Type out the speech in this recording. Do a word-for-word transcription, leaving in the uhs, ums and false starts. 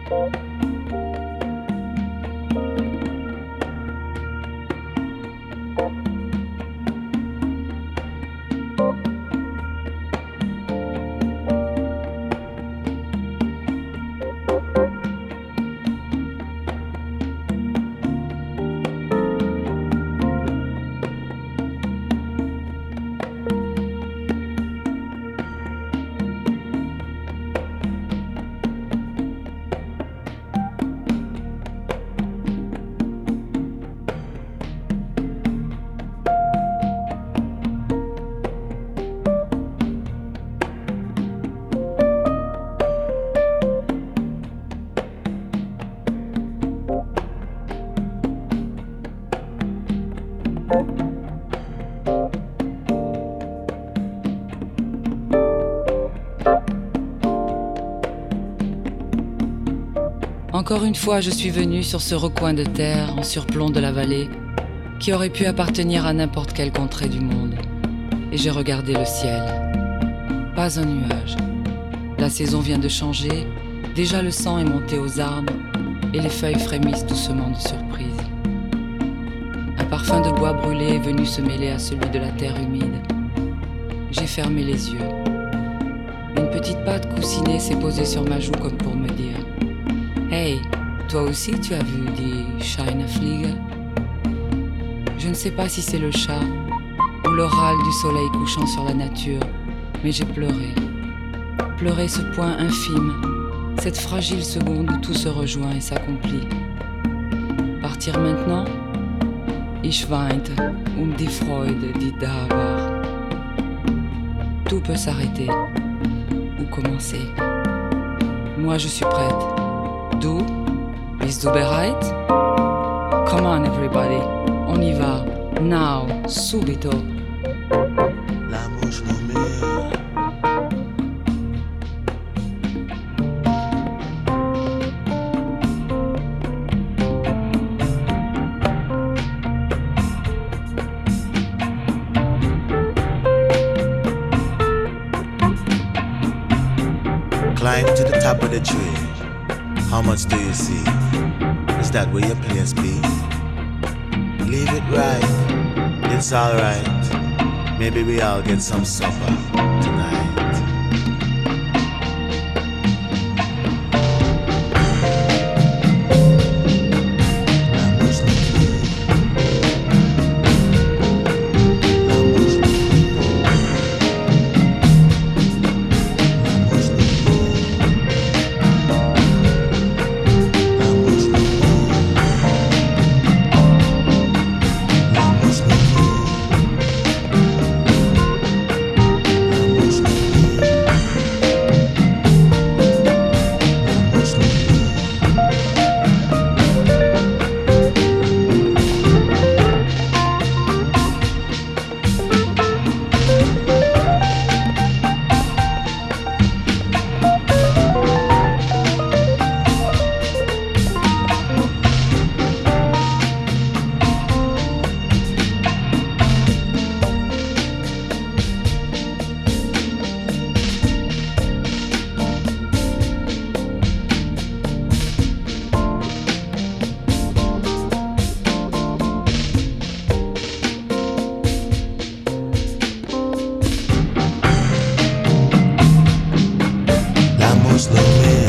Encore une fois, je suis venue sur ce recoin de terre en surplomb de la vallée qui aurait pu appartenir à n'importe quelle contrée du monde. Et j'ai regardé le ciel. Pas un nuage. La saison vient de changer, déjà le sang est monté aux arbres et les feuilles frémissent doucement de surprise. Un parfum de bois brûlé est venu se mêler à celui de la terre humide. J'ai fermé les yeux. Une petite patte coussinée s'est posée sur ma joue comme pour me dire « Hey, toi aussi tu as vu die Scheinefliege ?» Je ne sais pas si c'est le chat ou le râle du soleil couchant sur la nature, mais j'ai pleuré. Pleuré ce point infime, cette fragile seconde où tout se rejoint et s'accomplit. Partir maintenant? Ich weinte um die Freude, die da war. Tout peut s'arrêter ou commencer. Moi je suis prête. Du? Bist du bereit? Come on everybody, on y va. Now, subito. L'amour nommé. Climb to the top of the tree. How much do you see? Is that where your place be? Leave it right, it's alright. Maybe we all get some supper tonight. Slow man.